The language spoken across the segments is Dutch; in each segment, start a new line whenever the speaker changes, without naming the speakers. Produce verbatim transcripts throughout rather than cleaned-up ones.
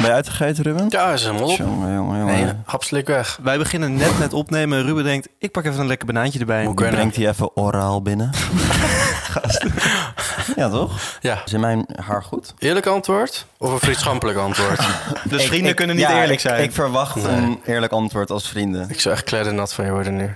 Ben je uitgegeten, Ruben?
Ja, is helemaal op.
Jongen, jongen, jongen.
Nee, hapslik weg.
Wij beginnen net net opnemen en Ruben denkt, ik pak even een lekker banaantje erbij.
Hoe brengt hij even oraal binnen? Ja, toch?
Ja.
Is in mijn haar goed?
Eerlijk antwoord of een vriendschappelijk antwoord?
Dus
Ik-
vrienden
ik-
kunnen niet
ja,
eerlijk
ik-
zijn.
Ik verwacht
Nee.
een eerlijk antwoord als vrienden.
Ik zou echt kleddernat van je worden nu.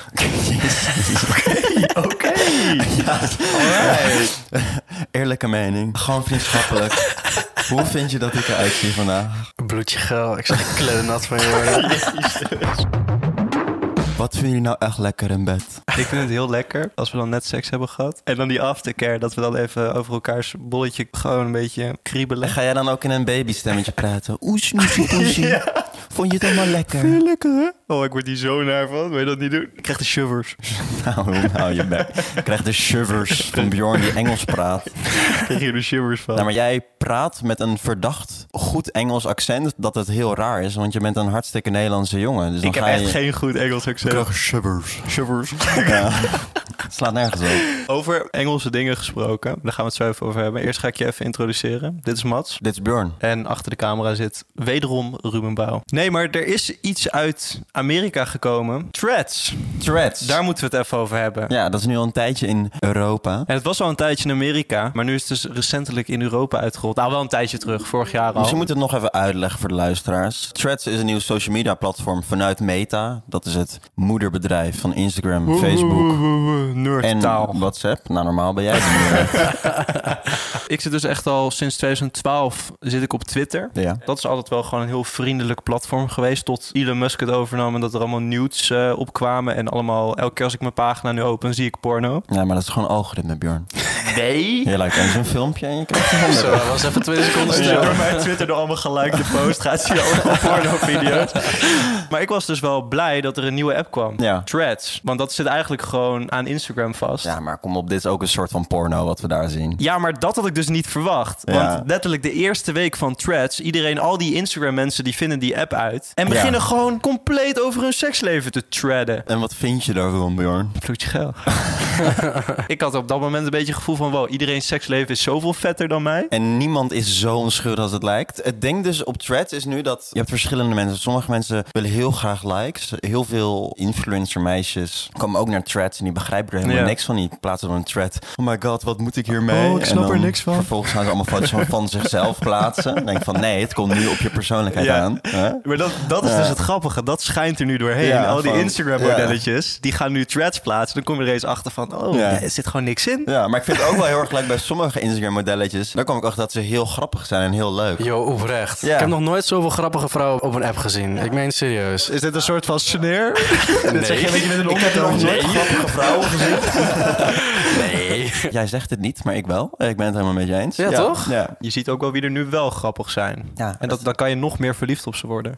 Oké.
Alright. Eerlijke mening. Gewoon vriendschappelijk. Hoe vind je dat ik eruit zie vandaag?
Een bloedje geil. Ik zou echt kleddernat van je worden.
Wat vinden jullie nou echt lekker in bed?
Ik vind het heel lekker als we dan net seks hebben gehad. En dan die aftercare, dat we dan even over elkaars bolletje gewoon een beetje kriebelen.
Ga jij dan ook in een babystemmetje praten? Oes, noesie, poesie. Vond je het allemaal lekker?
Lekker, hè? Oh, ik word hier zo naar van. Wil je dat niet doen? Ik krijg de shivers.
Nou, nou je bek. Ik krijg de shivers van Bjorn die Engels praat.
Ik krijg hier de shivers van.
Nou, maar jij praat met een verdacht goed Engels accent dat het heel raar is, want je bent een hartstikke Nederlandse jongen. Dus dan
ik heb
ga
echt
je...
geen goed Engels accent.
Ik krijg shivers.
Shivers.
Ja. Het slaat nergens op.
Over Engelse dingen gesproken. Daar gaan we het zo even over hebben. Eerst ga ik je even introduceren. Dit is Mats.
Dit is Bjorn.
En achter de camera zit wederom Ruben Bouw. Nee, maar er is iets uit Amerika gekomen. Threads.
Threads.
Daar moeten we het even over hebben.
Ja, dat is nu al een tijdje in Europa.
En het was al een tijdje in Amerika, maar nu is het dus recentelijk in Europa uitgerold. Nou, wel een tijdje terug, vorig jaar al.
Misschien moet het nog even uitleggen voor de luisteraars. Threads is een nieuw social media platform vanuit Meta. Dat is het moederbedrijf van Instagram, Facebook en
Nerdtaal.
WhatsApp. Nou, normaal ben jij de nerd.
Ik zit dus echt al sinds twintig twaalf zit ik op Twitter.
Ja.
Dat is altijd wel gewoon een heel vriendelijk platform geweest. Tot Elon Musk het overnam en dat er allemaal nudes uh, opkwamen. En allemaal, elke keer als ik mijn pagina nu open, zie ik porno.
Ja, maar dat is gewoon algoritme, Bjorn.
Nee.
Je lijkt eens een filmpje en je krijgt een honderd.
Zo, dat was even twintig seconden
Als je
stil.
door mijn Twitter door allemaal gelikede post gaat, zie je allemaal porno-video's. Maar ik was dus wel blij dat er een nieuwe app kwam.
Ja.
Threads. Want dat zit eigenlijk gewoon aan Instagram vast.
Ja, maar kom op, dit is ook een soort van porno wat we daar zien.
Ja, maar dat had ik dus niet verwacht.
Ja.
Want letterlijk de eerste week van Threads, iedereen, al die Instagram-mensen, die vinden die app uit. En beginnen
Ja.
gewoon compleet over hun seksleven te threaden.
En wat vind je daarvan, Bjorn?
Vloedje geil. Ik had op dat moment een beetje het gevoel van, wow, iedereen seksleven is zoveel vetter dan mij.
En niemand is zo onschuldig als het lijkt. Het ding dus op Threads is nu dat je hebt verschillende mensen. Sommige mensen willen heel graag likes. Heel veel influencer meisjes komen ook naar Threads en die begrijpen er helemaal
Ja.
niks van. Die plaatsen dan een thread. Oh my god, wat moet ik hiermee?
Oh, ik snap
En
er
dan
niks van.
Vervolgens gaan ze allemaal foto's van, van zichzelf plaatsen. Dan denk ik van nee, het komt nu op je persoonlijkheid
Ja.
aan. Huh?
Maar dat, dat is
Ja.
dus het grappige. Dat schijnt er nu doorheen.
Ja,
Al die
van-
Instagram-modelletjes, die gaan nu Threads plaatsen. Dan kom je er eens achter van, oh,
Ja.
er zit gewoon niks in.
Ja, maar ik vind het ook wel heel erg leuk bij sommige Instagram-modelletjes. Daar kom ik achter dat ze heel grappig zijn en heel leuk.
Yo, oprecht.
Ja.
Ik heb nog nooit zoveel grappige vrouwen op een app gezien. Ik meen serieus.
Is dit een soort van snare? Dit zeg je een beetje met een
Ik heb nog
ondertoon.
nooit grappige vrouwen gezien.
Nee.
Jij zegt het niet, maar ik wel. Ik ben het helemaal met je eens.
Ja, toch?
Ja.
Je ziet ook wel wie er nu wel grappig zijn.
Ja,
En dat, dan kan je nog meer verliefd op ze worden.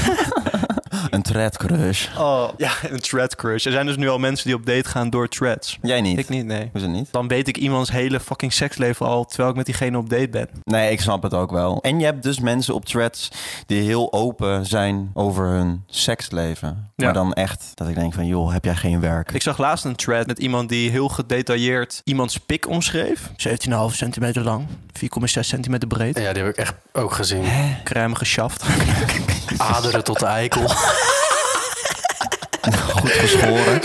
Een thread crush.
Oh, ja, een thread crush. Er zijn dus nu al mensen die op date gaan door threads.
Jij niet?
Ik niet, nee.
Hoezo niet?
Dan weet ik iemands hele fucking seksleven al, terwijl ik met diegene op date ben.
Nee, ik snap het ook wel. En je hebt dus mensen op threads die heel open zijn over hun seksleven.
Ja.
Maar dan echt dat ik denk van, joh, heb jij geen werk?
Ik zag laatst een thread met iemand die heel gedetailleerd iemands pik omschreef. zeventien komma vijf centimeter lang, vier komma zes centimeter breed.
Ja, die heb ik echt ook gezien.
Crème geschaft.
Aderen tot de eikel.
Goed geschoren.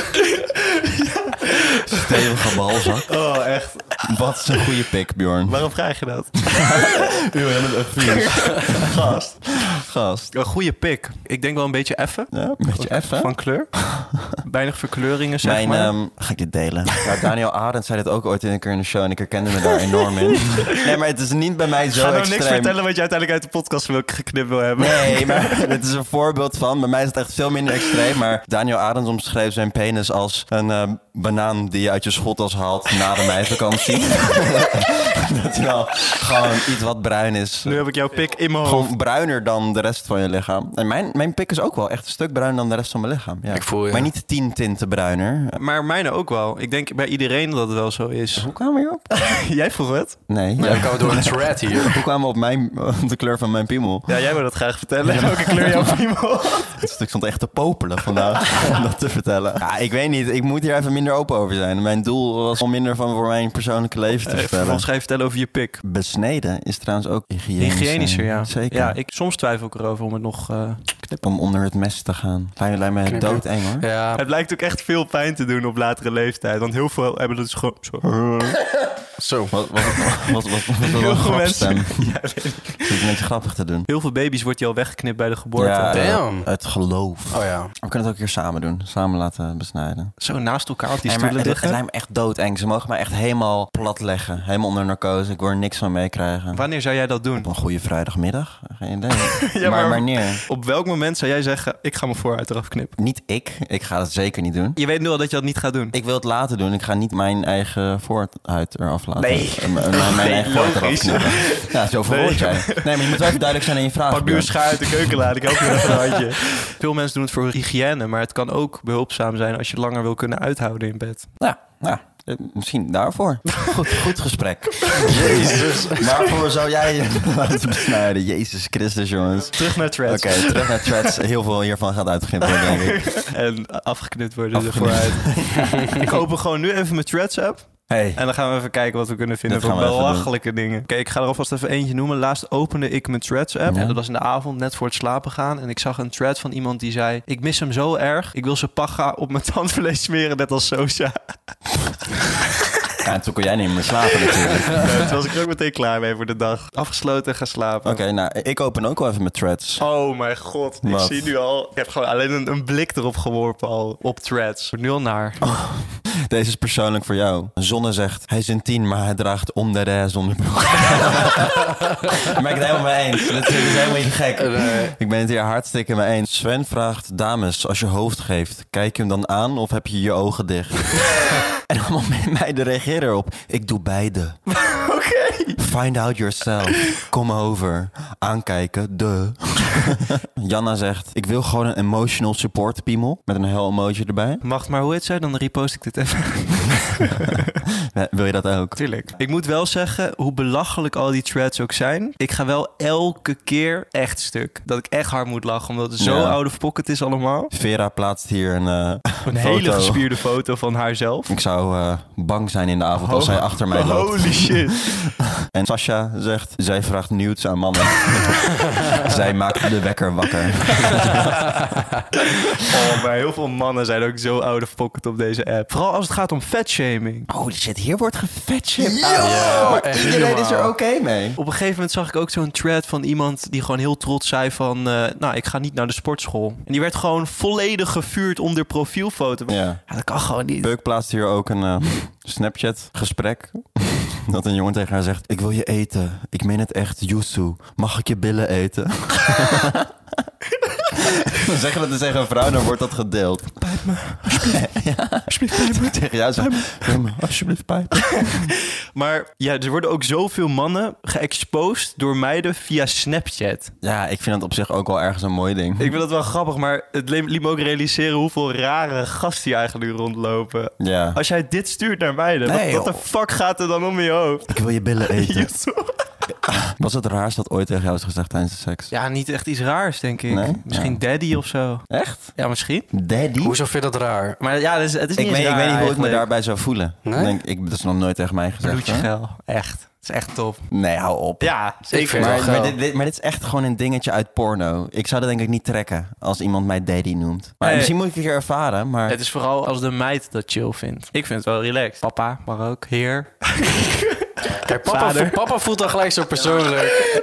Stevige balzak.
Oh, echt.
Wat is een goede pik, Bjorn?
Waarom vraag je dat?
Gast. Gast.
Een goede pik. Ik denk wel een beetje effen.
Ja, een beetje effen.
Van kleur. Weinig verkleuringen, zeg
Mijn,
maar.
ehm, ga ik dit delen? Ja, Daniel Arendt zei dit ook ooit in een keer in de show en ik herkende me daar enorm in. Nee, maar het is niet bij mij zo
Ga nou
extreem.
niks vertellen wat je uiteindelijk uit de podcast wil geknipt wil hebben.
Nee, maar dit is een voorbeeld van. Bij mij is het echt veel minder extreem. Maar Daniel Arendt omschreef zijn penis als een uh, banaan die je uit je schottels haalt na de meivakantie. Dat hij wel gewoon iets wat bruin is.
Nu heb ik jouw pik in mijn hoofd.
Gewoon bruiner dan de rest van je lichaam. En mijn, mijn pik is ook wel echt een stuk bruiner dan de rest van mijn lichaam. Ja.
Ik voel je.
Maar niet tien tinten bruiner.
Maar mijne ook wel. Ik denk bij iedereen dat het wel zo is.
Hoe kwamen we hierop?
Jij vroeg het?
Nee.
Ja, ik kan door een thread hier.
Hoe kwamen we op mijn, op de kleur van mijn piemel?
Ja, jij wil dat graag vertellen. Welke kleur jouw piemel?
Het stuk stond echt te popelen vandaag om dat te vertellen. Ja, ik weet niet. Ik moet hier even minder open over zijn. Mijn doel was om minder van voor mijn persoonlijke leven te
Uh,
vertellen.
Volgens schrijf vertellen over je pik.
Besneden is trouwens ook hygiënischer.
Hygiënischer, ja.
Zeker.
Ja, ik, soms twijfel ik erover om het nog uh, knippen.
Om onder het mes te gaan. Lijkt, lijkt me
Knippen.
doodeng hoor.
Ja,
Het lijkt ook echt veel pijn te doen op latere leeftijd. Want heel veel hebben het gewoon zo.
zo.
Wat was wat, wat, wat, wat,
Heel
een
veel
grapstem.
mensen. Ja, weet ik.
Dat is een beetje grappig te doen.
Heel veel baby's wordt je al weggeknipt bij de geboorte.
Ja,
Damn.
uh, het geloof.
Oh ja.
We kunnen het ook hier samen doen. Samen laten besnijden.
Zo naast elkaar op die
Nee, maar
stoelen
het, het
liggen.
lijkt me echt doodeng. Ze mogen mij echt helemaal plat leggen. Helemaal onder narcose. Ik wil er niks van meekrijgen.
Wanneer zou jij dat doen?
Op een goede vrijdagmiddag? Geen idee.
Ja,
maar,
maar-
wanneer?
Op welk moment zou jij zeggen, ik ga mijn vooruit eraf knippen?
Niet ik. Ik ga het zeker niet doen.
Je weet nu al dat je dat niet gaat doen.
Ik wil het laten doen. Ik ga niet mijn eigen vooruit eraf laten.
Nee.
Eh, m- mijn, mijn
Nee,
eigen vooruit eraf
logisch.
knippen. Ja, zo verwoord
Nee.
jij. Nee, maar je moet wel even duidelijk zijn in je vraag.
Pak nu een
Björn.
schaar uit de keukenlaad, ik help je met een handje. Veel mensen doen het voor hygiëne, maar het kan ook behulpzaam zijn als je langer wil kunnen uithouden in bed.
Ja, ja. Eh, Misschien daarvoor. Goed, goed gesprek. Jezus. Waarvoor zou jij je laten besnijden? Jezus Christus, jongens.
Terug naar
Oké,
threads.
terug naar threads. Heel veel hiervan gaat uitgeknipt worden, denk ik.
En afgeknipt worden
Afgeknipt.
er vooruit. Ik open gewoon nu even mijn threads app.
Hey.
En dan gaan we even kijken wat we kunnen vinden
Dat
van
gaan we even
belachelijke dingen. Oké, ik ga er alvast even eentje noemen. Laatst opende ik mijn threads app.
Ja.
En dat was in de avond, net voor het slapen gaan. En ik zag een thread van iemand die zei... Ik mis hem zo erg. Ik wil zijn paga op mijn tandvlees smeren, net als Sosa.
Ja, en toen kon jij niet meer slapen natuurlijk.
Ja, toen was ik er ook meteen klaar mee voor de dag. Afgesloten en gaan slapen.
Oké, nou, ik open ook wel even mijn threads.
Oh mijn god, ik
Wat?
zie nu al... Ik heb gewoon alleen een, een blik erop geworpen al op threads. Nu al naar.
Deze is persoonlijk voor jou. Zonne zegt, hij is een tien, maar hij draagt om de rij zonder broek. Daar ben ik het helemaal mee eens. Dat is helemaal niet gek.
Nee.
Ik ben het hier hartstikke mee eens. Sven vraagt, dames, als je hoofd geeft, kijk je hem dan aan of heb je je ogen dicht? En allemaal meiden reageren erop. Ik doe beide.
Oké.
Find out yourself. Kom over. Aankijken. De. Janna zegt, ik wil gewoon een emotional support piemel. Met een hell emoji erbij.
Mag, maar hoe heet zij? Dan repost ik dit even.
Ja, wil je dat ook?
Tuurlijk. Ik moet wel zeggen, hoe belachelijk al die threads ook zijn... ik ga wel elke keer echt stuk. Dat ik echt hard moet lachen, omdat het zo
Ja.
out of pocket is allemaal.
Vera plaatst hier een, uh,
Een
foto.
hele gespierde foto van haarzelf.
Ik zou uh, bang zijn in de avond als zij achter mij loopt.
Holy shit.
En Sasha zegt, zij vraagt nudes aan mannen. Zij maakt de wekker wakker.
Oh, maar heel veel mannen zijn ook zo out of pocket op deze app. Vooral als het gaat om fatshaming.
Holy shit, hier wordt gefatshamed.
Ja, maar echt
iedereen
niet
is er
normaal.
oké mee.
Op een gegeven moment zag ik ook zo'n thread van iemand die gewoon heel trots zei van... eh, nou, ik ga niet naar de sportschool. En die werd gewoon volledig gevuurd om de profielfoto. Ja,
Ja.
dat kan gewoon niet.
Beuk plaatst hier ook een uh, Snapchat gesprek. Dat een jongen tegen haar zegt, ik wil je eten. Ik meen het echt, Yusu. Mag ik je billen eten? Dan zeggen we het tegen een vrouw, dan wordt dat gedeeld. Pijp me, alsjeblieft. Ja, alsjeblieft, pijp me. Tegen jou zegt, pijp me, alsjeblieft, pijp.
Maar ja, er worden ook zoveel mannen geëxposed door meiden via Snapchat.
Ja, ik vind dat op zich ook wel ergens een mooi ding.
Ik vind dat wel grappig, maar het le- liet me ook realiseren hoeveel rare gasten hier eigenlijk nu rondlopen.
Ja.
Als jij dit stuurt naar meiden,
Nee,
wat, wat
joh.
de fuck gaat er dan om in je hoofd?
Ik wil je billen eten.
YouTube.
Was het raarst dat ooit tegen jou is gezegd tijdens de seks?
Ja, niet echt iets raars, denk ik.
Nee?
Misschien
Ja.
daddy of zo.
Echt?
Ja, misschien.
Daddy?
Hoezo vind je dat raar?
Maar ja, het is, het is niet
Ik weet,
eens
ik
raar
weet niet hoe ik me
eigenlijk.
daarbij zou voelen.
Nee?
Ik denk, ik, dat is nog nooit tegen mij gezegd.
Bloedje
hoor.
geil. Echt. Het is echt top.
Nee, hou op.
Ja,
Ik
zeker.
vind het
Maar,
wel
maar,
geil.
dit, dit- maar dit is echt gewoon een dingetje uit porno. Ik zou dat denk ik niet trekken als iemand mij daddy noemt. Maar
Nee.
misschien moet ik het een keer ervaren, maar...
Het is vooral als de meid dat chill vindt. Ik vind het wel relaxed. Papa, maar ook. Heer.
Kijk, papa,
Vader.
vo- papa voelt dan gelijk zo persoonlijk.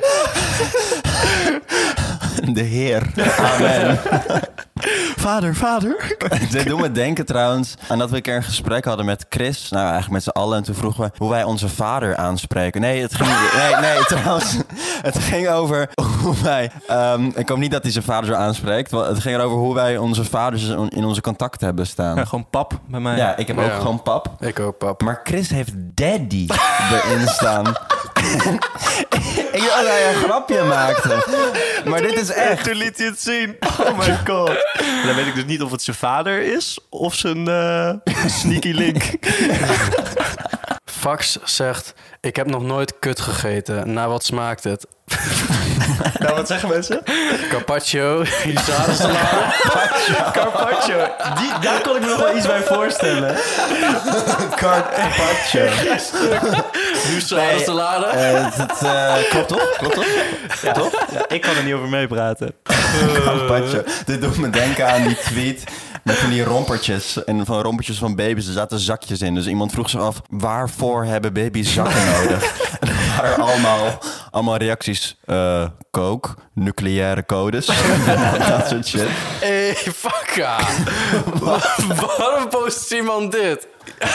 De Heer. Amen.
Vader, vader.
Dit doet me denken trouwens aan dat we een keer een gesprek hadden met Chris. Nou, eigenlijk met z'n allen. En toen vroegen we hoe wij onze vader aanspreken. Nee, het ging, nee, nee trouwens. Het ging over hoe wij... ehm, ik hoop niet dat hij zijn vader zo aanspreekt. Want het ging erover hoe wij onze vaders in onze contacten hebben staan.
Ja, gewoon pap bij mij.
Ja, ik heb ook
Ja.
gewoon pap.
Ik ook, pap.
Maar Chris heeft daddy erin staan. Ik dacht dat hij een grapje maakte. Maar dit is echt.
Toen liet hij het zien. Oh my god. Dan weet ik dus niet of het zijn vader is of zijn eh, sneaky link.
Fax zegt, ik heb nog nooit kut gegeten. Nou, wat smaakt het?
Nou, wat zeggen mensen?
Carpaccio, salade.
Carpaccio. Die, daar kon ik me nog wel iets bij voorstellen.
Carpaccio.
Nee, salade.
Uh, het, uh, klopt toch? Klopt toch?
Ja, toch? Ja, ik kan er niet over meepraten.
Carpaccio. Dit doet me denken aan die tweet met van die rompertjes. En van rompertjes van baby's, er zaten zakjes in. Dus iemand vroeg zich af, waarvoor hebben baby's zakken nodig? En er waren allemaal, allemaal reacties. Uh, coke, nucleaire codes. Dat soort shit.
Hey, fakka. Waarom post iemand dit?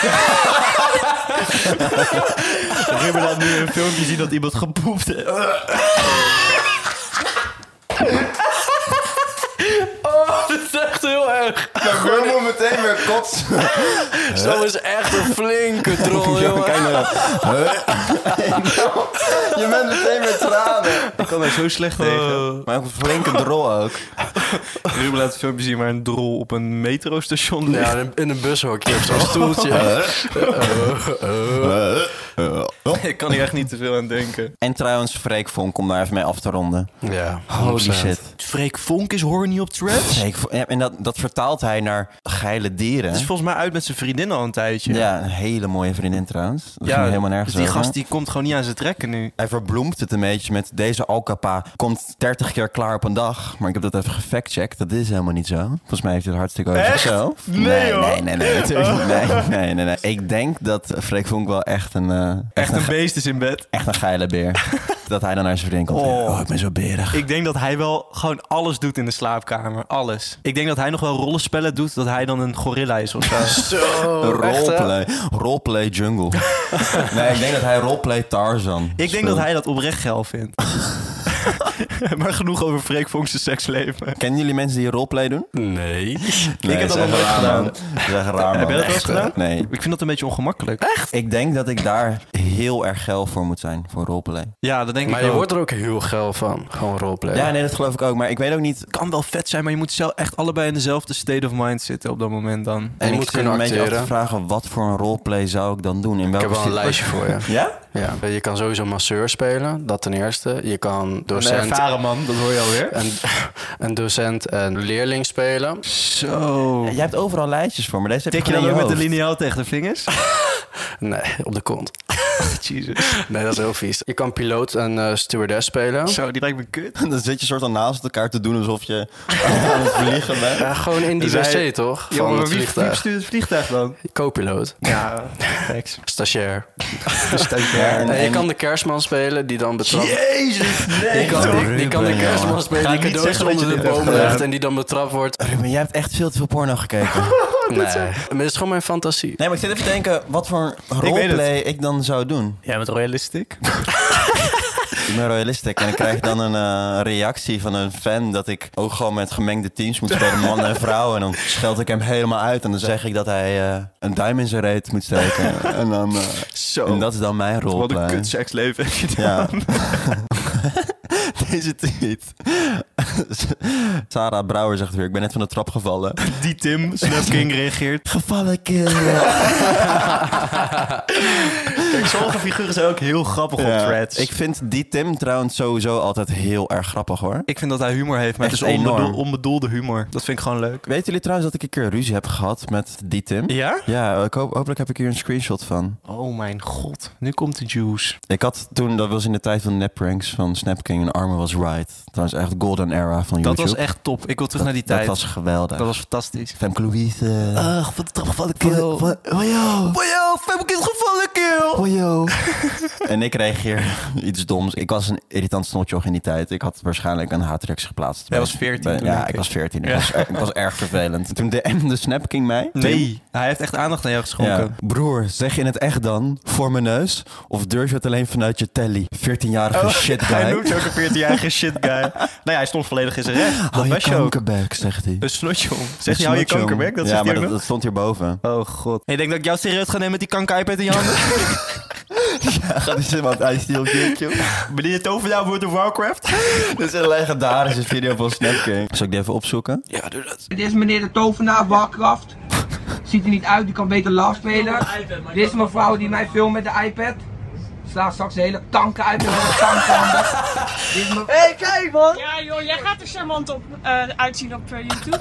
Ruben laat nu een filmpje zien dat iemand gepoept heeft.
Oh, dit is echt heel erg.
Maar moet meteen weer kotsen.
Zo is echt een flinke troll, jongen.
Kijk naar dat. Je bent meteen weer tranen.
Ik kan daar zo slecht tegen.
Maar ook een flinke drol ook.
Ruben laat het filmpje zien waar een drol op een metrostation ligt.
Ja, in een- in een bushokje op zo'n stoeltje.
Ik kan hier echt niet te veel aan denken.
En trouwens, Freek Vonk, om daar even mee af te ronden.
Ja,
Holy shit.
Freek Vonk is horny op Threads.
Freek Vonk- ja, en dat, dat vertaalt hij naar geile dieren.
Het is volgens mij uit met zijn vriendin al een tijdje.
Ja, een hele mooie vriendin trouwens. Dat
Ja,
ging helemaal nergens
dus die
over.
gast die komt gewoon niet aan zijn trekken nu.
Hij verbloemt het een beetje met deze alcapa komt dertig keer klaar op een dag. Maar ik heb dat even gefactcheckt. Dat is helemaal niet zo. Volgens mij heeft hij het hartstikke over
Echt?
zichzelf.
Nee,
nee,
hoor.
nee, nee, nee, natuurlijk niet. Nee, nee, nee, nee. Ik denk dat Freek Vonk wel echt een... uh,
Echt een
ge-
beest is in bed.
echt een geile beer. Dat hij dan naar zijn vriendin komt.
Oh.
Oh, ik ben zo berig.
Ik denk dat hij wel gewoon alles doet in de slaapkamer. Alles. Ik denk dat hij nog wel rollenspellen doet dat hij dan een gorilla is of zo.
Zo, echt, hè?
Roleplay. Roleplay jungle. Nee, ik denk dat hij roleplay Tarzan
Ik denk
speelt.
dat hij dat oprecht geil vindt. Maar genoeg over Freek Vonk's seksleven.
Kennen jullie mensen die roleplay doen?
Nee.
Nee,
Ik heb dat nog
is echt
nooit
raar,
gedaan.
man. Dat is echt raar, man.
Heb jij dat wel eens
Echt,
gedaan?
Nee.
Ik vind dat een beetje ongemakkelijk. Echt?
Ik denk dat ik daar heel erg geil voor moet zijn, voor roleplay.
Ja, dat denk
Maar
ik
je
ook.
wordt er ook heel geil van. Gewoon roleplay.
Ja, nee, dat geloof ik ook. Maar ik weet ook niet...
kan wel vet zijn, maar je moet zelf echt allebei in dezelfde state of mind zitten op dat moment dan.
En
En
je
ik
moet
zit
kunnen
een beetje af te
acteren.
vragen, wat voor een roleplay zou ik dan doen? In
Ik
welke
heb wel een
situ-
lijstje voor je.
Ja?
Ja, je kan sowieso masseur spelen, dat ten eerste. Je kan
Een
docent,
ervaren man, dat hoor je alweer.
en, een docent en leerling spelen.
Zo.
Jij hebt overal lijstjes voor, maar deze heb
Tik je
gewoon
dan
in
ook met de
hoofd.
liniaal tegen de vingers?
Nee, op de kont.
Jesus.
Nee, dat is heel vies. Je kan piloot en eh, stewardess spelen.
Zo, die lijkt me kut.
Dan zit je soort van naast elkaar te doen alsof je aan het vliegen bent.
Ja, gewoon in die
Dus hij-
wc, toch?
Ja,
Van
maar
het
wie, wie
vliegtuig.
bestuurt het vliegtuig dan?
Co-piloot.
Ja, thanks.
Stagiair.
Ja, en-
En je
en-
kan de kerstman spelen die dan betrapt...
Jezus, nee.
Je kan, die, die kan de
Ruben,
kerstman
jongen.
spelen
Ga
die
ik niet
cadeaus
zeggen dat
onder
je
de
dit
boom
hebt
legt
gedaan.
en die dan betrapt wordt.
Ruben, jij hebt echt veel te veel porno gekeken.
Nee, maar het is gewoon mijn fantasie.
Nee, maar ik zit even te denken wat voor
weet
roleplay ik dan zou doen.
Jij bent realistiek.
Ik ben royalistic en ik krijg dan een eh, reactie van een fan dat ik ook gewoon met gemengde teams moet spelen, man en vrouw. En dan scheld ik hem helemaal uit en dan zeg ik dat hij eh, een duim in zijn reet moet steken. En, dan, eh,
Zo.
en dat is dan mijn
Wat een
roleplay.
kut seksleven heb je dan.
Ja. Deze tweet. Sarah Brouwer zegt weer, ik ben net van de trap gevallen.
Die Tim, Snap King, reageert.
Gevallen kill.
Kijk, sommige figuren zijn ook heel grappig op
Ja.
threads.
Ik vind die Tim trouwens sowieso altijd heel erg grappig hoor.
Ik vind dat hij humor heeft, maar
Echt
het is onbedoel,
enorm.
onbedoelde humor. Dat vind ik gewoon leuk.
Weten jullie trouwens dat ik een keer ruzie heb gehad met die Tim?
Ja?
Ja, ik hoop, hopelijk heb ik hier een screenshot van.
Oh mijn god, nu komt de juice.
Ik had toen, dat was in de tijd van neppranks van Snap King en Armor was Right. Trouwens echt golden era van
Dat
YouTube.
was echt top. Ik wil terug
Dat-
naar die
dat
tijd.
was geweldig.
Dat was fantastisch.
Femke Louise.
Ach, wat de trap van de
Van-
kill.
van- Oh yo.
Boyo, Femke is gevallen, kill.
Oh yo. En ik reageer iets doms. Ik was een irritant snotjoch in die tijd. Ik had waarschijnlijk een haatreactie geplaatst.
Jij was veertien
Bij-
toen,
Ja,
denk
ik
ik.
was veertien. Ik,
Ja.
was, ik was erg vervelend. Toen D M'de Snap King mij.
Nee, hij heeft echt aandacht aan jou geschonken.
Ja. Broer, zeg je het echt dan? Voor mijn neus? Of durf je het alleen vanuit je telly? veertienjarige shit guy.
Oh, Hij noemt je ook een veertienjarige shit guy. Nou ja, hij stond volledig in zijn recht. Dat
Hou je
was je ook.
kankerbek, zegt hij.
Een snotje om. Zeg
Een
je, hou je
snotje om.
kankerbek? Dat
ja,
zegt
maar
hij
dat,
ook
dat stond hierboven.
nog? Oh god. En je denkt dat ik jou serieus ga nemen met die kanker-iPad in je handen?
Ja, gaat die zin wat I steal Gamecube.
Wanneer je tover jou World of Warcraft?
Dit is een legendarische video van Snap King. Zal ik die even opzoeken?
Ja, doe dat.
Dit is meneer de tovenaar Warcraft. Ziet er niet uit, die kan beter love spelen. Dit is mijn vrouw die mij filmt met de iPad. Slaat straks de hele kanker uit met een kanker. Hé, hey, kijk man!
Ja joh, jij gaat er charmant op uh, uitzien op uh, YouTube.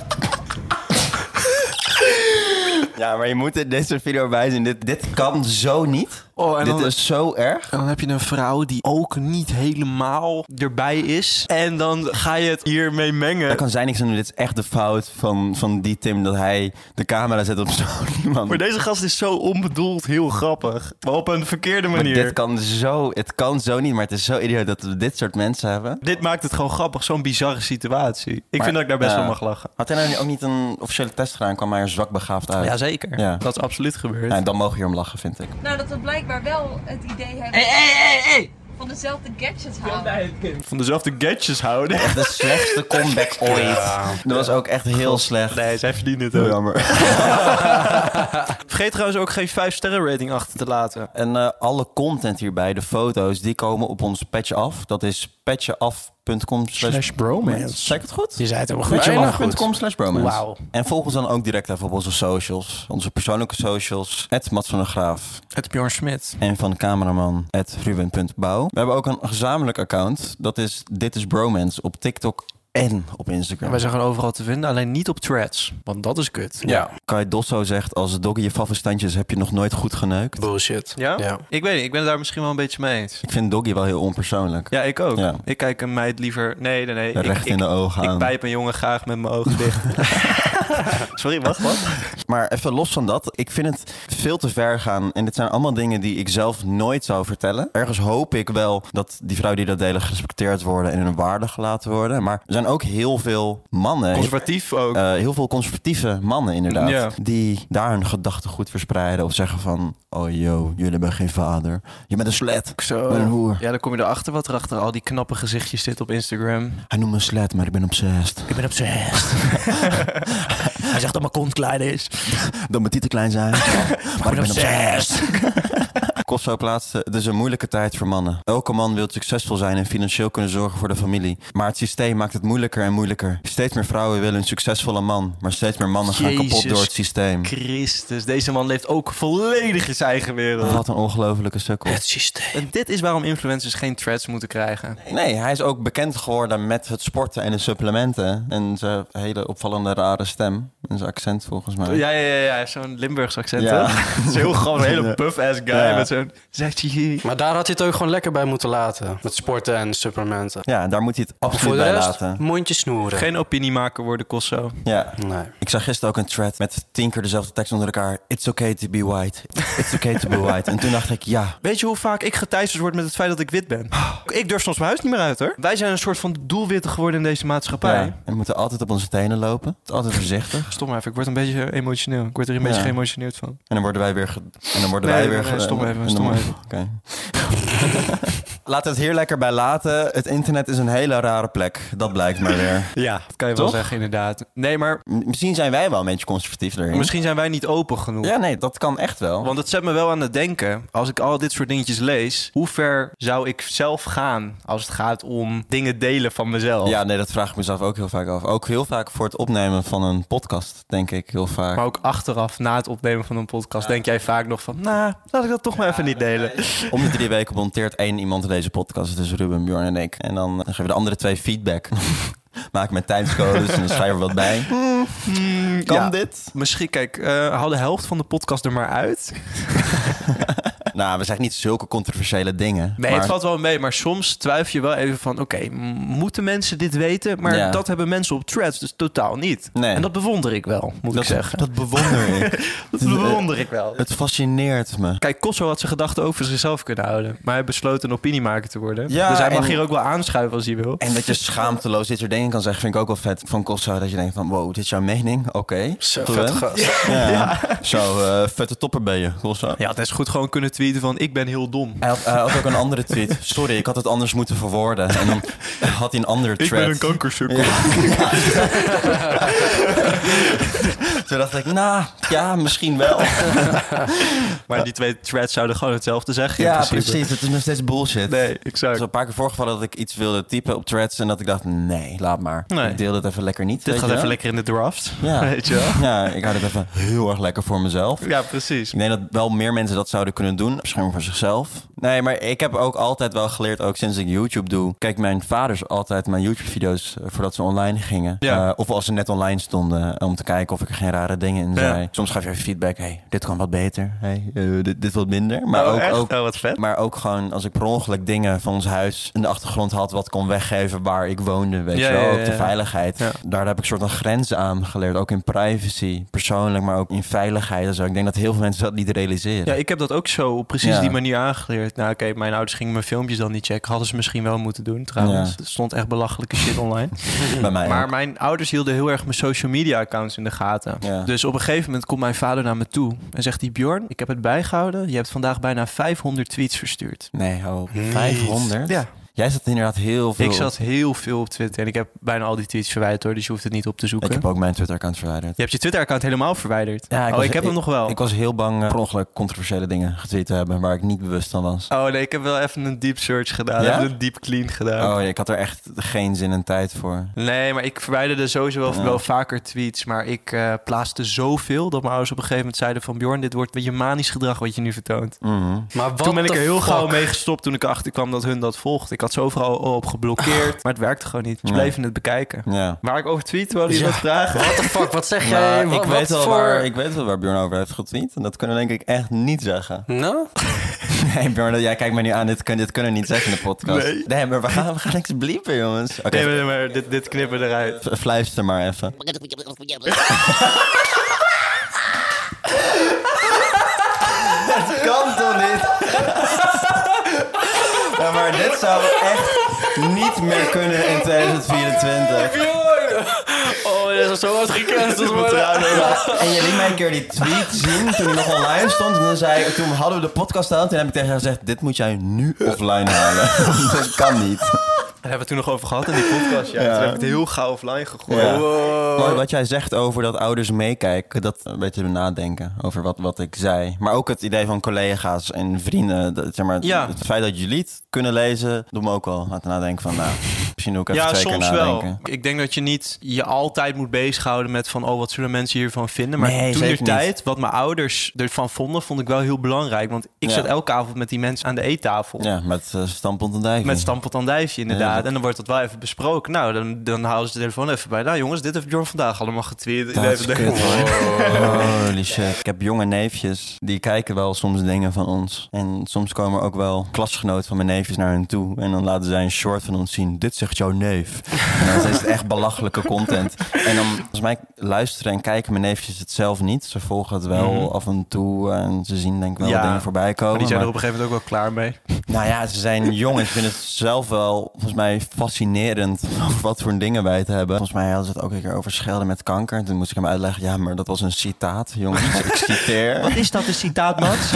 Ja, maar je moet in deze video bij zijn. Dit, dit kan zo niet.
Oh, en
dit
dan,
is zo erg.
En dan heb je een vrouw die ook niet helemaal erbij is. En dan ga je het hiermee mengen.
Daar kan zij niks aan doen. Dit is echt de fout van, van die Tim, dat hij de camera zet op zo'n iemand.
Maar deze gast is zo onbedoeld heel grappig. Maar op een verkeerde
Maar
manier.
dit kan zo, het kan zo niet, maar het is zo idioot dat we dit soort mensen hebben.
Dit maakt het gewoon grappig, zo'n bizarre situatie. Ik
Maar,
vind dat ik daar best
ja.
wel mag lachen.
Had hij nou ook niet een officiële test gedaan? Kwam hij er zwak begaafd uit?
Jazeker.
Ja.
Dat is absoluut gebeurd.
Ja, en dan mogen we hier om lachen, vind ik.
Nou, dat we blijkbaar wel het idee hebben
Hé, hé, hé, hé!
van dezelfde gadgets houden.
Van dezelfde gadgets houden.
Echt de slechtste comeback ooit.
Ja.
Dat was ook echt heel slecht.
Nee, zij verdienen het
Heel
ook.
jammer.
Vergeet trouwens ook geen vijf sterren rating achter te laten.
En uh, alle content hierbij, de foto's, die komen op ons Patch Af. Dat is patjeaf.com
Slash bromance.
Zeg ik het goed?
Je zei het helemaal goed. Je mag goed.
patjeaf.com slash bromance.
Wauw.
En volg ons dan ook direct even op onze socials. Onze persoonlijke socials. at Mats van der Graaf.
Het Bjorn Smit.
En van de cameraman. at Ruben punt bouw. We hebben ook een gezamenlijk account. Dat is Dit is Bromance op TikTok en op Instagram.
Wij zijn gewoon overal te vinden, alleen niet op threads. Want dat is kut.
Ja. Kai Dosso zegt, als Doggy je favestandjes heb je nog nooit goed geneukt.
Bullshit.
Ja?
Ja.
Ik weet niet, ik ben het daar misschien wel een beetje mee eens.
Ik vind Doggy wel heel onpersoonlijk.
Ja, ik ook.
Ja.
Ik kijk een meid liever... Nee, nee, nee. Ik,
Recht
ik,
in de ogen
ik
aan.
pijp een jongen graag met mijn ogen dicht. Sorry, wacht, wat?
Maar even los van dat, ik vind het veel te ver gaan. En dit zijn allemaal dingen die ik zelf nooit zou vertellen. Ergens hoop ik wel dat die vrouwen die dat delen gerespecteerd worden en in hun waarde gelaten worden. Maar er zijn ook heel veel mannen.
Conservatief ook.
Uh, heel veel conservatieve mannen inderdaad.
Ja.
Die daar hun gedachtegoed verspreiden. Of zeggen van, oh yo, jullie hebben geen vader. Je bent een slet.
Zo.
Een hoer.
Ja, dan kom je erachter wat er achter al die knappe gezichtjes zit op Instagram.
Hij noemt me een slet, maar ik ben obsessed.
Ik ben obsessed. Hij zegt dat mijn kont klein is.
Dat mijn tieten klein zijn. maar ik ben obsessed. Kosso plaatste, het is een moeilijke tijd voor mannen. Elke man wil succesvol zijn en financieel kunnen zorgen voor de familie. Maar het systeem maakt het moeilijker en moeilijker. Steeds meer vrouwen willen een succesvolle man. Maar steeds meer mannen gaan
Jezus
kapot door het systeem.
Christus, deze man leeft ook volledig in zijn eigen wereld.
Wat een ongelofelijke sukkel.
Het systeem. En dit is waarom influencers geen threads moeten krijgen.
Nee, hij is ook bekend geworden met het sporten en de supplementen. En zijn hele opvallende rare stem. En zijn accent volgens mij.
Ja, ja, ja, ja. Hij heeft zo'n Limburgs accent,
Ja.
hè? Het is heel grappig, een hele buff-ass guy
Ja.
met zo'n... Zegt hij...
Maar daar had hij het ook gewoon lekker bij moeten laten. Met sporten en supplementen.
Ja, daar moet hij het
Voor
absoluut
de
bij
rest,
laten.
mondje snoeren.
Geen opiniemaker worden, Kosso.
Ja.
Nee.
Ik zag gisteren ook een thread met tien keer dezelfde tekst onder elkaar. It's okay to be white. It's okay to be white. En toen dacht ik, ja.
Weet je hoe vaak ik geteisterd word met het feit dat ik wit ben? Ik durf soms mijn huis niet meer uit, hoor. Wij zijn een soort van doelwitten geworden in deze maatschappij.
ja. En we moeten altijd op onze tenen lopen. Het is altijd voorzichtig.
Stop maar even, ik word een beetje emotioneel. Ik word er een beetje
Ja.
geëmotioneerd van.
En dan worden wij weer... Ge- en dan worden
Nee,
wij
nee,
weer...
nee,
ge-
stop even,
en dan-
stop even.
Oké. Laten we het hier lekker bij laten. Het internet is een hele rare plek. Dat blijkt maar weer.
Ja, dat kan je wel
Toch?
zeggen, inderdaad. Nee, maar
M- Misschien zijn wij wel een beetje conservatief erin.
misschien zijn wij niet open genoeg.
Ja, nee, dat kan echt wel.
Want het zet me wel aan het denken, als ik al dit soort dingetjes lees, hoe ver zou ik zelf gaan als het gaat om dingen delen van mezelf?
Ja, nee, dat vraag ik mezelf ook heel vaak af. Ook heel vaak voor het opnemen van een podcast, denk ik heel vaak.
Maar ook achteraf, na het opnemen van een podcast, denk jij vaak nog van, nou, laat ik dat toch maar even niet delen.
Om de drie weken monteert één iemand deze podcast. Dus Ruben, Bjorn en ik. En dan geven de andere twee feedback. Maak ik mijn tijdscodes en dan schrijf er wat bij. Kan
Ja.
dit?
Misschien, kijk, uh, hou de helft van de podcast er maar uit.
Nou, we zeggen niet zulke controversiële dingen.
Nee,
maar...
het valt wel mee, maar soms twijfel je wel even van, oké, okay, moeten mensen dit weten? Maar
Ja.
dat hebben mensen op threads dus totaal niet.
Nee.
En dat bewonder ik wel, moet
dat,
ik zeggen.
Dat bewonder ik.
Dat bewonder ik wel.
Het fascineert me.
Kijk, Kosso had zijn gedachten ook voor zichzelf kunnen houden. Maar hij besloot een opiniemaker te worden.
Ja,
dus hij mag
en-
hier ook wel aanschuiven als hij wil.
En dat je schaamteloos dit soort dingen kan zeggen, vind ik ook wel vet van Kosso. Dat je denkt van, wow, dit is jouw mening? Oké.
Zo,
Goed,
vet
hè?
gast.
Ja. Zo, uh, vette topper ben je, Kosso.
Ja, het is goed gewoon kunnen tweeten tweeten van ik ben heel dom.
Hij had, hij had ook een andere tweet. Sorry, ik had het anders moeten verwoorden. En dan had hij een andere thread.
Ik ben een kankersukkel.
Ja. Toen dacht ik, nou, ja, misschien wel.
Maar die twee threads zouden gewoon hetzelfde zeggen. in
Ja,
principe.
precies. Het is nog steeds bullshit.
Nee,
Er
exact.
is een paar keer voorgevallen dat ik iets wilde typen op threads en dat ik dacht, nee, laat maar.
Nee.
Ik deel het even lekker niet.
Dit
weet
gaat
je
even
wel?
lekker in de draft.
Ja.
Weet je wel?
Ja, ik hou het even heel erg lekker voor mezelf.
Ja, precies.
Ik denk dat wel meer mensen dat zouden kunnen doen. Bescherming voor zichzelf. Nee, maar ik heb ook altijd wel geleerd, ook sinds ik YouTube doe. Kijk, mijn vaders altijd mijn YouTube-video's uh, voordat ze online gingen.
Ja.
Uh, of als ze net online stonden, om te kijken of ik er geen rare dingen in
Ja.
zei. Soms gaf je even feedback. Hey, dit kan wat beter. Hey, uh, dit, dit wat minder. Maar
Oh,
ook,
echt?
ook,
Oh, wat vet.
maar ook gewoon als ik per ongeluk dingen van ons huis in de achtergrond had, wat kon weggeven waar ik woonde. Weet
Ja,
je wel,
ja, ja,
ook de
ja.
veiligheid.
Ja.
Daar heb ik soort van grenzen aan geleerd. Ook in privacy, persoonlijk, maar ook in veiligheid en zo. Ik denk dat heel veel mensen dat niet realiseren.
Ja, ik heb dat ook zo op precies
Ja.
die manier aangeleerd. Nou, oké, mijn ouders gingen mijn filmpjes dan niet checken. Hadden ze misschien wel moeten doen, trouwens.
Ja.
Er stond echt belachelijke shit online.
Bij mij
Maar
ook.
mijn ouders hielden heel erg mijn social media accounts in de gaten.
Ja.
Dus op een gegeven moment komt mijn vader naar me toe en zegt hij: Bjorn, ik heb het bijgehouden. Je hebt vandaag bijna vijfhonderd tweets verstuurd.
Nee, oh, vijfhonderd?
Ja,
Jij zat inderdaad heel veel
ik zat heel veel op Twitter en ik heb bijna al die tweets verwijderd hoor, dus je hoeft het niet op te zoeken.
Ik heb ook mijn Twitter-account verwijderd.
Je hebt je Twitter-account helemaal verwijderd.
Ja,
oh,
was-
ik heb hem nog wel.
Ik was heel bang uh, per ongeluk controversiële dingen getweet te hebben waar ik niet bewust van was.
Oh nee, ik heb wel even een deep search gedaan.
Ja?
Even een deep clean gedaan.
Oh ja, ik had er echt geen zin en tijd voor.
Nee, maar ik verwijderde sowieso wel,
Ja.
wel vaker tweets. Maar ik uh, plaatste zoveel dat mijn ouders op een gegeven moment zeiden van... Bjorn, dit wordt een beetje manisch gedrag wat je nu vertoont.
Mhm.
Maar wat
Toen ben ik
the
er heel
fuck?
gauw mee gestopt toen ik erachter kwam dat hun dat volgde. Ik had ze overal op geblokkeerd, maar het werkte gewoon niet. Ze
Nee.
bleven het bekijken.
Ja.
Waar ik over tweet, wou je
Ja.
dat vragen?
What the fuck, wat zeg
Maar
jij?
ik,
Wat,
weet
wat
wel
voor...
waar, ik weet wel waar Bjorn over heeft getweet. En dat kunnen we denk ik echt niet zeggen.
Nou?
Nee, Bjorn, dat- jij kijkt mij nu aan. Dit, kun, dit kunnen we niet zeggen in de podcast.
Nee.
maar we gaan, we gaan niks bliepen, jongens. Oké,
Nee, maar, maar dit, dit knippen we eruit.
v- fluister maar even. Dat kan toch niet? Ja, maar dit zou echt niet meer kunnen in twintig vierentwintig.
Oh, dit is zo hard gecanceld worden.
En je liet mij een keer die tweet zien toen hij nog online stond. En dan zei ik, toen hadden we de podcast aan. Toen heb ik tegen haar gezegd, dit moet jij nu offline halen. Dat kan niet.
Daar hebben we het toen nog over gehad in die podcast. Ja.
Ja.
Toen heb ik het heel gauw offline gegooid.
Ja.
Wow.
Maar wat jij zegt over dat ouders meekijken, dat een beetje doen nadenken over wat, wat ik zei. Maar ook het idee van collega's en vrienden. Dat, zeg maar,
Ja.
Het feit dat jullie het kunnen lezen, doet me ook wel laten nadenken van, nou, misschien doe ik even
Ja,
twee
soms
keer
wel.
nadenken.
Ik denk dat je niet je altijd moet bezighouden met van... oh, wat zullen mensen hiervan vinden? Maar
Nee,
toen de
zeker
tijd, wat mijn ouders ervan vonden... vond ik wel heel belangrijk. Want ik
Ja.
zat elke avond met die mensen aan de eettafel.
Ja, met uh, stampot en dijven.
Met stampot aan dijfje, inderdaad.
Ja, dat-
En dan wordt dat wel even besproken. Nou, dan, dan houden ze de telefoon even bij. Nou jongens, dit heeft Bjorn vandaag allemaal getweet.
Dat is
Even
kut,
denken,
hoor. Holy shit. Ik heb jonge neefjes, die kijken wel soms dingen van ons. En soms komen ook wel klasgenoten van mijn neefjes naar hen toe. En dan laten zij een short van ons zien. Dit zegt jouw neef. En dan is het echt belachelijke content. En dan, volgens mij, luisteren en kijken mijn neefjes het zelf niet. Ze volgen het wel
Mhm.
af en toe. En ze zien denk ik wel
Ja,
wat dingen voorbij komen.
Maar die zijn er
maar-
op een gegeven moment ook wel klaar mee.
Nou ja, ze zijn jong en ze vinden het zelf wel, volgens mij, fascinerend over wat voor dingen wij het hebben. Volgens mij hadden ze het ook een keer over schelden met kanker. Toen moest ik hem uitleggen, ja, maar dat was een citaat, jongens. Ik citeer.
Wat is dat, een citaat, Mats?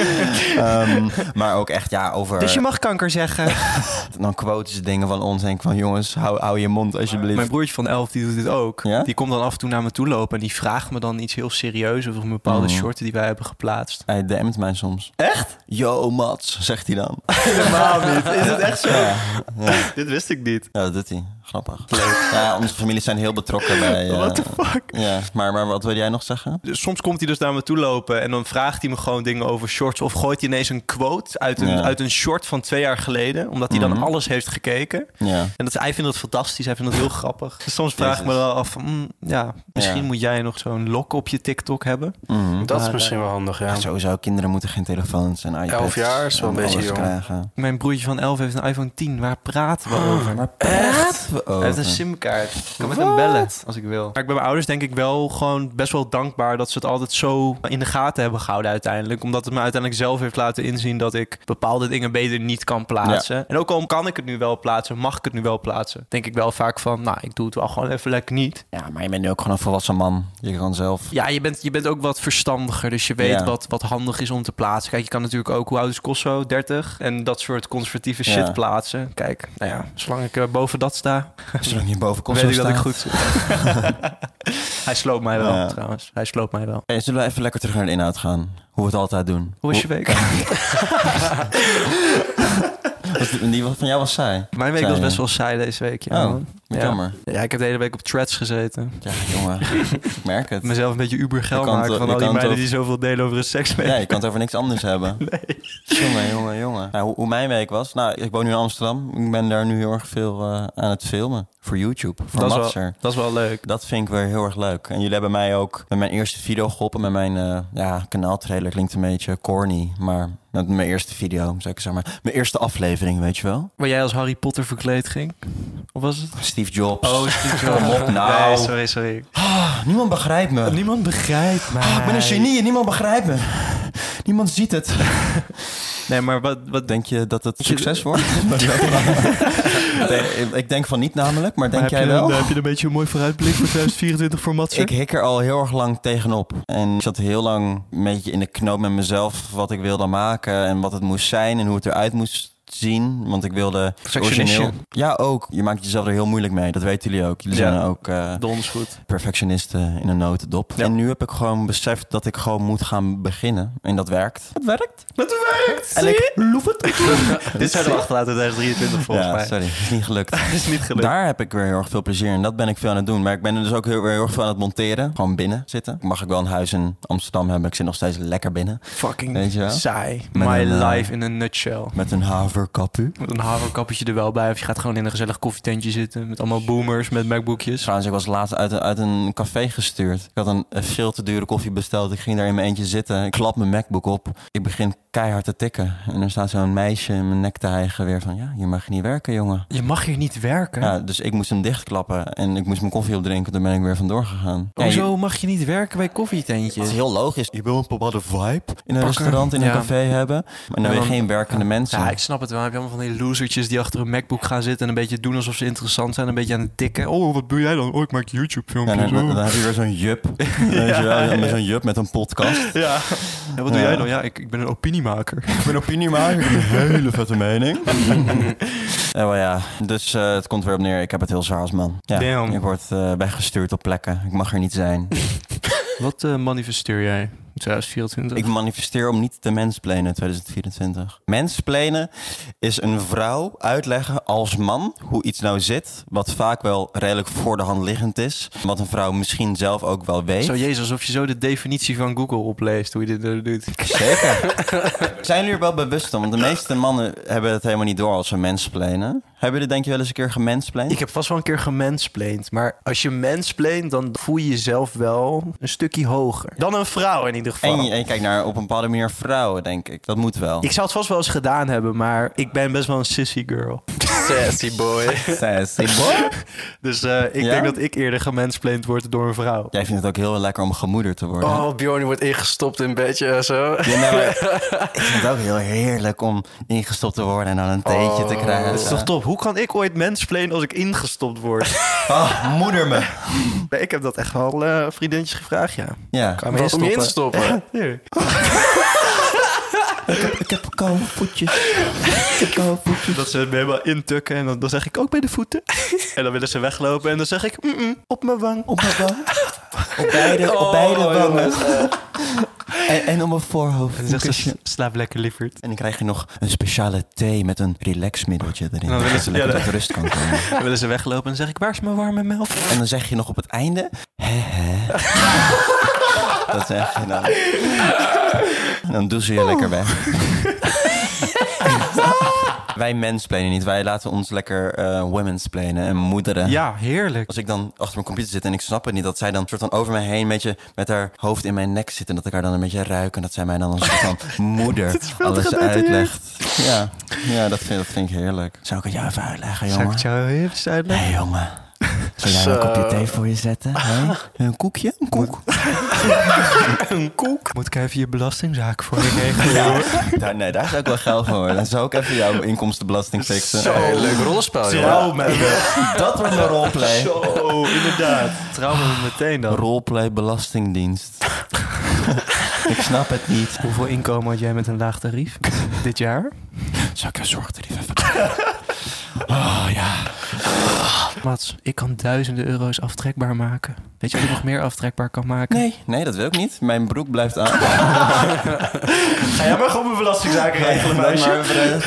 Ehm, maar ook echt, ja, over...
Dus je mag kanker zeggen.
Dan quoten ze dingen van ons en ik van, jongens, hou, hou je mond alsjeblieft.
Mijn broertje van elf, die doet dit ook.
Ja?
Die komt dan af en toe naar me toe lopen... en die vraagt me dan iets heel serieus... over een bepaalde
Mhm.
shorten die wij hebben geplaatst.
Hij D M't mij soms.
Echt?
Yo, Mats, zegt hij dan.
Helemaal niet. Is het echt zo?
Ja, ja.
Dit wist ik niet.
Ja, dat doet hij. Grappig. Ja, onze families zijn heel betrokken bij... eh,
What the fuck?
Ja, maar, maar wat wil jij nog zeggen?
Dus soms komt hij dus naar me toe lopen... en dan vraagt hij me gewoon dingen over shorts... of gooit hij ineens een quote uit een,
Ja.
uit een short van twee jaar geleden... omdat hij dan
Mhm.
alles heeft gekeken.
Ja.
En dat, hij vindt dat fantastisch, hij vindt dat heel grappig. Dus soms vraag ik me
Jezus.
wel af van... mm, ja, misschien
Ja.
moet jij nog zo'n lok op je TikTok hebben.
Mhm.
Dat is
Maar,
misschien wel handig, ja.
Ja, sowieso, kinderen moeten geen telefoons en iPads.
Elf jaar is wel
en
een beetje
alles
jong.
krijgen.
Mijn broertje van elf heeft een iPhone tien. Waar praten we over?
Maar echt? open.
Hij heeft een simkaart. Ik kan met hem bellen als ik wil. Maar ik bij mijn ouders denk ik wel gewoon best wel dankbaar dat ze het altijd zo in de gaten hebben gehouden uiteindelijk. Omdat het me uiteindelijk zelf heeft laten inzien dat ik bepaalde dingen beter niet kan plaatsen. Ja. En ook al kan ik het nu wel plaatsen, mag ik het nu wel plaatsen, denk ik wel vaak van, nou, ik doe het wel gewoon even lekker niet.
Ja, maar je bent nu ook gewoon een volwassen man. Je kan zelf...
Ja, je bent, je bent ook wat verstandiger, dus je weet
Ja.
wat, wat handig is om te plaatsen. Kijk, je kan natuurlijk ook, hoe oud is Kosso? dertig? En dat soort conservatieve shit
Ja.
plaatsen. Kijk, nou ja, zolang ik uh, boven dat sta,
Zolang je boven Kosso
weet ik dat
staat.
ik goed zit. Hij sloopt mij wel,
Ja.
trouwens. Hij sloopt mij wel.
Hey, zullen we even lekker terug naar de inhoud gaan? Hoe we het altijd doen.
Hoe is je week?
Was die, die van jou was saai.
Mijn week
Saai,
was best
ja.
wel saai deze week. Ja,
Oh,
man.
wat
ja.
jammer.
Ja, ik heb de hele week op Threads gezeten.
Ja, jongen. Ik merk het.
Mezelf een beetje uber geld
Je kan
maken
het-
van
je
al die
kan het
meiden
over-
die zoveel delen over een seksleven.
Ja, je kan het over niks anders hebben. Nee. Jongen, jongen, jongen. Nou, hoe, hoe mijn week was? Nou, ik woon nu in Amsterdam. Ik ben daar nu heel erg veel uh, aan het filmen. Voor YouTube. Voor
Dat is,
Matser.
wel, dat is wel leuk.
Dat vind ik weer heel erg leuk. En jullie hebben mij ook met mijn eerste video geholpen. Met mijn uh, ja, kanaaltrailer. Klinkt een beetje corny. Maar met mijn eerste video, zou ik zeggen maar. Mijn eerste aflevering, weet je wel?
Waar jij als Harry Potter verkleed ging? Of was het?
Steve Jobs.
Oh, Steve Jobs.
Kom op nou.
Nee, sorry, sorry.
Ah, niemand begrijpt me.
Niemand begrijpt mij.
Ah, ik ben een genie en niemand begrijpt me. Niemand ziet het.
Nee, maar wat, wat
Denk je dat het succes wordt? Nee, ik denk van niet namelijk, maar denk
maar
jij
heb je
wel?
Een, heb je een beetje een mooi vooruitblik voor twintig vierentwintig voor Matser?
Ik hik er al heel erg lang tegenop. En ik zat heel lang een beetje in de knoop met mezelf wat ik wilde maken en wat het moest zijn en hoe het eruit moest zien. Want ik wilde origineel... Ja, ook. Je maakt jezelf er heel moeilijk mee. Dat weten jullie ook. Jullie
Ja.
zijn ook uh,
Donders goed.
perfectionisten in een notendop.
Ja.
En nu heb ik gewoon beseft dat ik gewoon moet gaan beginnen. En dat werkt. Het werkt.
Het werkt!
En ik loef het.
Dit zijn we achterlaten in twintig drieëntwintig volgens
ja,
mij.
sorry. Het is niet gelukt.
Het is niet gelukt.
Daar heb ik weer heel erg veel plezier in. Dat ben ik veel aan het doen. Maar ik ben er dus ook heel, weer heel erg veel aan het monteren. Gewoon binnen zitten. Mag ik wel een huis in Amsterdam hebben. Ik zit nog steeds lekker binnen.
Fucking
Weet je wel?
saai.
Met
My
een, uh,
life in a nutshell.
Met een haverkapu.
Met een haverkappetje er wel bij. Of je gaat gewoon in een gezellig koffietentje zitten. Met allemaal boomers met MacBookjes.
Trouwens, ik was laatst uit, een- uit een café gestuurd. Ik had een, een veel te dure koffie besteld. Ik ging daar in mijn eentje zitten. Ik klap mijn MacBook op. Ik begin keihard te tikken. En er staat zo'n meisje in mijn nek te hijgen weer van... Ja, hier mag je niet werken, jongen.
Je mag hier niet werken.
Ja, dus ik moest hem dichtklappen. En ik moest mijn koffie opdrinken. Toen ben ik weer vandoor gegaan. Ja,
Hoezo
je-
mag je niet werken bij
Het
koffietentjes?
is heel logisch. Je wil een bepaalde vibe in een
Pakken.
restaurant, in een
Ja.
café hebben. Maar dan wil je geen werkende mensen.
Ja, ik snap het wel. Dan heb je allemaal van die losertjes die achter een MacBook gaan zitten... en een beetje doen alsof ze interessant zijn. Een beetje aan het tikken. Oh, wat doe jij dan? Oh, ik maak
Ja,
YouTube-filmpjes.
dan,
oh.
dan heb je weer zo'n jup. Weet je wel? Met zo'n jup met een podcast.
Ja. En wat doe
Ja.
jij dan? Ja, ik, ik ben een opiniemaker.
Ik ben opiniemaker. Ik heb een hele vette mening. Ja, maar ja, dus uh, het komt weer op neer. Ik heb het heel zwaar als man. Ja,
Damn.
ik word uh, weggestuurd op plekken. Ik mag er niet zijn.
Wat uh, manifesteer jij in twintig vierentwintig?
Ik manifesteer om niet te mensplanen twintig vierentwintig. Mensplanen is een vrouw uitleggen als man hoe iets nou zit. Wat vaak wel redelijk voor de hand liggend is. Wat een vrouw misschien zelf ook wel weet.
Zo, jezus, alsof je zo de definitie van Google opleest, hoe je dit uh, doet.
Zeker. Zijn jullie er wel bewust van? Want de meeste mannen hebben het helemaal niet door als ze mensplanen. Hebben jullie denk je wel eens een keer gemensplained?
Ik heb vast wel een keer gemensplained. Maar als je mensplaint, dan voel je jezelf wel een stukje hoger. Dan een vrouw in ieder geval.
En je, en je kijkt naar op een bepaalde manier vrouwen, denk ik. Dat moet wel.
Ik zou het vast wel eens gedaan hebben, maar ik ben best wel een sissy girl. Sassy boy.
Sassy boy.
Dus uh, ik
Ja?
denk dat ik eerder gemensplained word door een vrouw.
Jij vindt het ook heel lekker om gemoeder te worden.
Oh, Bjorn wordt ingestopt in bedje en zo.
Ja, nee, maar ik vind het ook heel heerlijk om ingestopt te worden en dan een theetje te krijgen.
Dat is toch top? Hoe kan ik ooit mensplainen als ik ingestopt word?
Oh, moeder me.
Nee, ik heb dat echt wel uh, vriendinnetjes gevraagd, ja.
Ja.
Kan me
Wat om je in te
instoppen?
stoppen?
Hier.
Ik heb koude voetjes. Ik heb koude voetjes.
Dat ze me helemaal intukken en dan, dan zeg ik ook bij de voeten. En dan willen ze weglopen en dan zeg ik mm-mm, op mijn wang.
Op mijn wang. Op beide, op beide wangen. En, en op mijn voorhoofd.
En dan zegt ze, slaap lekker lieverd.
En dan krijg je nog een speciale thee met een relaxmiddeltje erin.
En dan willen
Dat
ze-
je lekker
ja,
tot rust kan komen.
Dan willen ze weglopen en dan zeg ik, waar is mijn warme melk?
En dan zeg je nog op het einde... Hè, hè. Dat zeg je dan. En dan doen ze je lekker weg. Wij mansplainen niet. Wij laten ons lekker uh, womansplainen en moederen.
Ja, heerlijk.
Als ik dan achter mijn computer zit en ik snap het niet... dat zij dan soort van over mij heen een beetje met haar hoofd in mijn nek zit... en dat ik haar dan een beetje ruik en dat zij mij dan een soort van moeder alles uitlegt. Ja, ja dat, vind, dat vind ik heerlijk. Zou ik het jou even uitleggen, jongen?
Zou ik het jou even uitleggen?
Hé, hey, jongen. Zal jij een kopje thee voor je zetten? Hey? Een koekje? Een koek?
Een koek? Moet ik even je belastingzaak voor je regelen?
Ja, daar, nee, daar zou ik wel geld voor worden. Dan zou ik even jouw inkomstenbelasting fixen.
Zo, hey, leuk rollenspel.
Trouw met
me. Dat wordt een roleplay.
Zo, inderdaad. Trouw met me meteen dan.
Roleplay belastingdienst. Ik snap het niet.
Hoeveel inkomen had jij met een laag tarief dit jaar?
Zou ik een zorgtarief even... Oh, ja.
Mats, ik kan duizenden euro's aftrekbaar maken. Weet je wat ik nog meer aftrekbaar kan maken?
Nee, nee, dat wil ik niet. Mijn broek blijft aan.
Ga jij maar gewoon mijn belastingzaken regelen, meisje?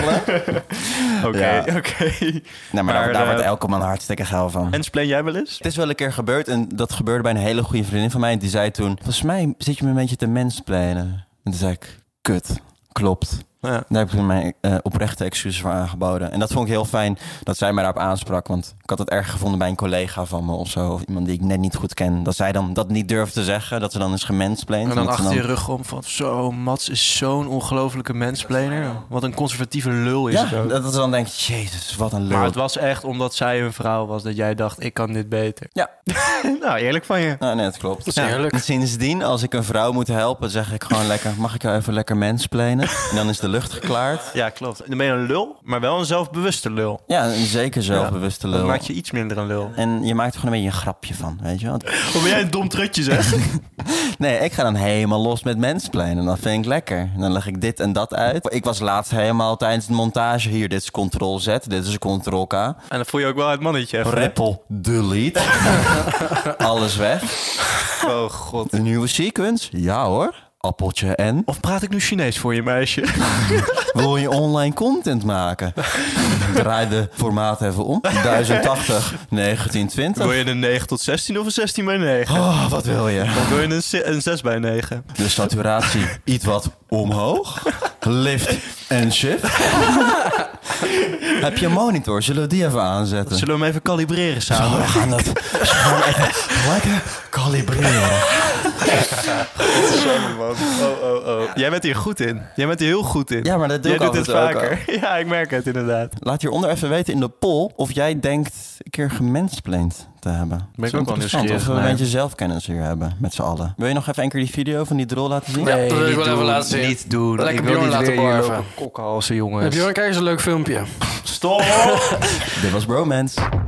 Oké,
oké.
Nou, maar, maar daar, daar uh, wordt elke man hartstikke geil van.
En spleen jij wel eens?
Het is wel een keer gebeurd en dat gebeurde bij een hele goede vriendin van mij. Die zei toen, volgens mij zit je me een beetje te mansplainen. En toen zei ik, kut, klopt. Ja. Daar heb ik toen mijn uh, oprechte excuses voor aangeboden. En dat vond ik heel fijn dat zij mij daarop aansprak. Want ik had het erg gevonden bij een collega van me of zo. Of iemand die ik net niet goed ken. Dat zij dan dat niet durfde te zeggen. Dat ze dan is gemansplained.
En dan achter
dan...
je rug om van... Zo, Mats is zo'n ongelofelijke mansplainer. Wat een conservatieve lul is
ja,
het ook.
Dat ze dan denkt, jezus, wat een lul.
Maar het was echt omdat zij een vrouw was dat jij dacht, ik kan dit beter.
Ja.
Nou, eerlijk van je.
Nou, nee, dat klopt.
Dat is eerlijk.
Ja. Sindsdien, als ik een vrouw moet helpen, zeg ik gewoon lekker... Mag ik jou even lekker mansplainen? En dan is de lucht geklaard.
Ja, klopt. Dan ben je een lul, maar wel een zelfbewuste lul.
Ja, een zeker zelfbewuste lul.
Dan maak je iets minder een lul.
En je maakt er gewoon een beetje een grapje van, weet je wel.
Hoe ben jij een dom trutje, zeg?
Nee, ik ga dan helemaal los met mansplainen. Dat vind ik lekker. En dan leg ik dit en dat uit. Ik was laatst helemaal tijdens de montage hier. Dit is control Z, dit is control K.
En dan voel je ook wel uit mannetje. Even,
Ripple, delete. Alles weg.
Oh god.
Een nieuwe sequence? Ja hoor. Appeltje en...
Of praat ik nu Chinees voor je, meisje?
Wil je online content maken? Draai de formaat even om. duizend tachtig, negentien twintig.
Wil je een negen tot zestien of een zestien bij negen?
Oh, wat wil je?
Of wil je een, een zes bij negen?
De saturatie iets wat omhoog. Lift en shift. Heb je een monitor? Zullen we die even aanzetten?
Zullen we hem even kalibreren samen?
Zo, we gaan dat we gaan even lekker kalibreren.
Sorry, man. Oh, oh, oh. Jij bent hier goed in. Jij bent hier heel goed in.
Ja, maar dat doe
jij
ik
doet het vaker. Ja, ik merk het inderdaad.
Laat hieronder even weten in de poll of jij denkt een keer gemansplained te hebben.
Ben ik ook wel nieuwsgierig.
Of we een beetje zelfkennis hier hebben met z'n allen. Wil je nog even een keer die video van die drol laten zien?
Nee, dat wil ik wel
doen,
even laten zien.
Niet doen.
Lekker
ik wil
Bjorn
niet
laten
weer hier
barven.
lopen kokhalsen, jongens.
Bjorn, kijk eens een leuk filmpje.
Stop!
Dit was Bromance.